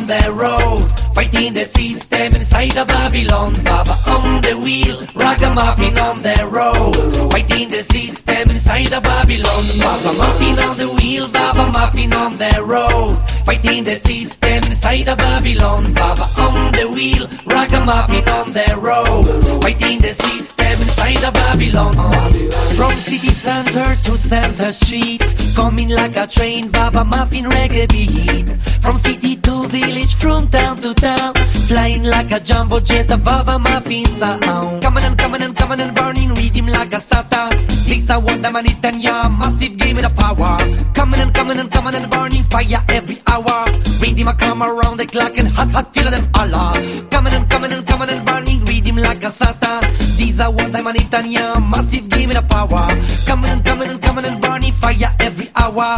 on the road, fighting the system inside of Babylon. Baba on the wheel, ragamuffin on the road, fighting the system inside of Babylon. Baba muffin on the wheel, Baba muffin on the road, fighting the system inside of Babylon. Baba on the wheel, ragamuffin on the road, fighting the system inside of Babylon. From city center to center streets, coming like a train, Baba muffin reggae beat. From city to village, from town to town, flying like a jumbo jet, a Baba muffin sound. Coming and burning rhythm like a Satan. Place I want the Manitanya, massive game in the power. Coming and burning fire every hour. Rhythm I come around the clock and hot feeling them Allah. Coming and burning rhythm like a Satan. These are what the Manitanya, massive game in the power. Coming and burning fire every hour.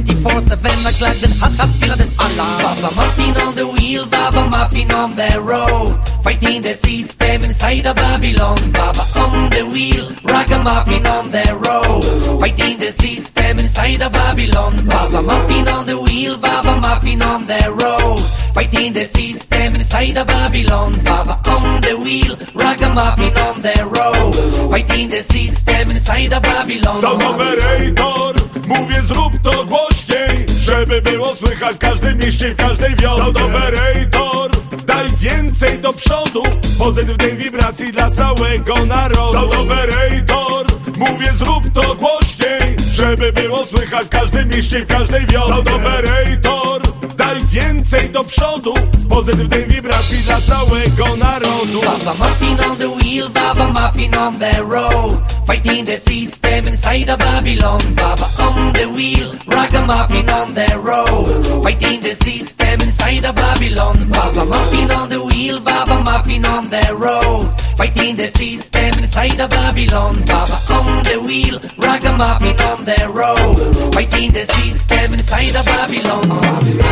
24/7 the clock and hot feeling them Allah. Baba muffin on the wheel, Baba muffin on the road, fighting the system inside of Babylon. Baba on the wheel, ragamuffin on the road, fighting the system inside of Babylon. Baba muffin on the wheel, Baba muffin on the road, fighting the system inside of Babylon. Baba on the wheel, ragamuffin on the road, fighting the system inside of Babylon. Sound operator, mówię zrób to głośniej, żeby było słychać w każdym mieście, w każdej wiosce. Sound operator, daj więcej do przodu pozytywnej wibracji dla całego narodu. Sound operator, mówię zrób to głośniej, żeby było słychać w każdym mieście, w każdej wiosce. Sound operator, daj więcej do przodu pozytywnej wibracji dla całego narodu. Baba muffin on the wheel, Baba muffin on the road, fighting the system inside of Babylon. Baba on the wheel, ragamuffin on the road, fighting the system inside of Babylon. Baba muffin on the wheel, Baba muffin on the road, fighting the system inside of Babylon. Baba on the wheel, ragamuffin on the road, fighting the system inside of Babylon.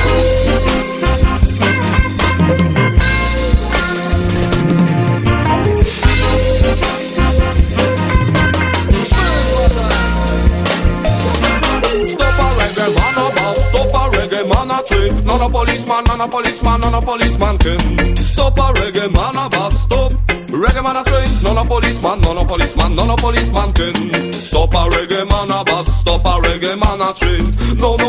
Not a policeman, not a policeman, not a policeman can stop a reggae man a bus stop. Reggae man a train, not a policeman, not a policeman, not a policeman can stop a reggae man a bus, stop a reggae man a train. No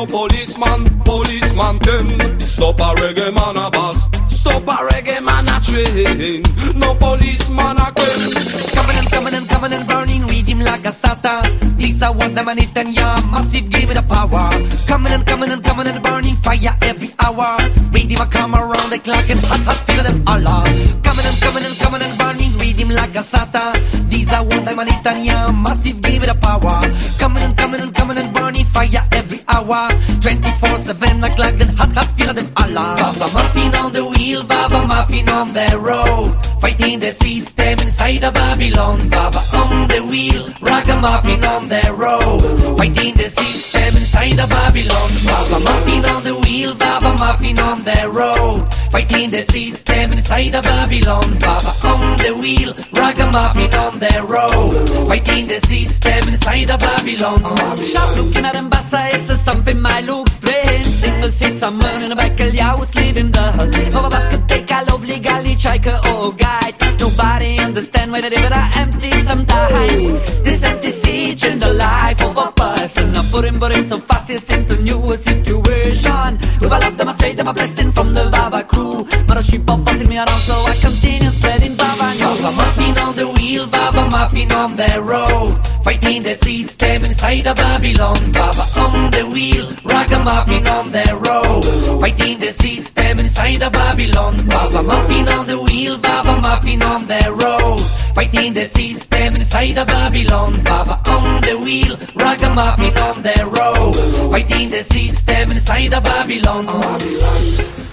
policeman can stop a reggae man a bus, stop a reggae man a train. No policeman a can. Coming and burning rhythm like a Satan. These are what the Manitanya, massive game in the power. Coming and burning fire every hour. Rhythm I come around the clock and hot feeling them Allah. Coming and burning rhythm like a Satan. These are what the Manitanya, massive game in the power. Coming and burning fire every hour. 24/7 the clock and hot feeling them Allah. Baba muffin on the wheel, Baba muffin on the road, fighting the system inside of Babylon. Baba on the wheel, ragamuffin on the road, fighting the system inside of Babylon. Baba muffin on the wheel, Baba muffin on the road, fighting the system inside of Babylon. Baba on the wheel, ragamuffin on the road, fighting the system inside of Babylon. Sharp looking at them bassa is something my looks brain. Single seats I'm running back, I was leaving the hull. Mama bus could take a lovely galley, triker or guide. Nobody understand why the river are empty sometimes. This empty siege in the life of a person. I'm putting so fast it's into new situation. With a love demonstrate them a blessing from the Baba crew. But she pop passing me around so I continue spreading Baba news. Baba muffin on the wheel, Baba muffin on the road, fighting the system inside of Babylon. Baba on the wheel, ragamuffin on the road, fighting the system inside of Babylon. Baba muffin on the wheel, Baba muffin on the road, fighting the system inside of Babylon. Baba on the wheel, ragamuffin on the road, fighting the system inside of Babylon.